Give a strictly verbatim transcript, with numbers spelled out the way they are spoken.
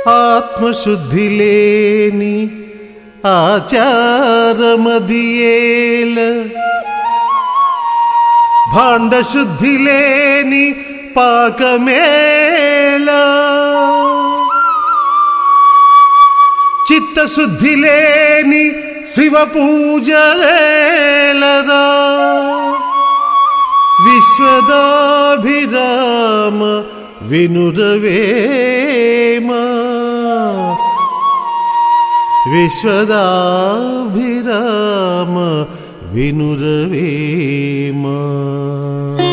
ఆత్మశుద్ధి లేని ఆచారమదియేల భాండశుద్ధి లేని పాకమేళ చిత్తశుద్ధి లేని శివ పూజలేలరా విశ్వదాభిరామ వినురవేమ విశ్వదాభిరామ వినురవేమ.